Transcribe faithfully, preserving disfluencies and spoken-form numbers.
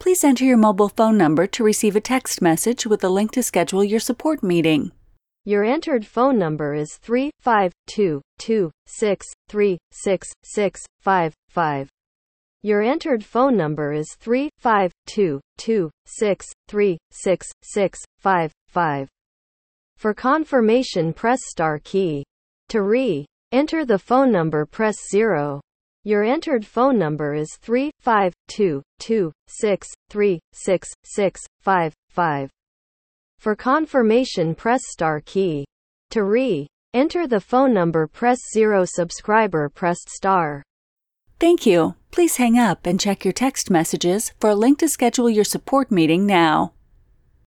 Please enter your mobile phone number to receive a text message with a link to schedule your support meeting. Your entered phone number is three five two two six three six six five five. Your entered phone number is three five two two six three six six five five. For confirmation, press star key. To re-enter the phone number, press zero. Your entered phone number is three five two two six three six six five five. For confirmation, press star key. To re-enter the phone number, press zero. Subscriber pressed star. Thank you. Please hang up and check your text messages for a link to schedule your support meeting now.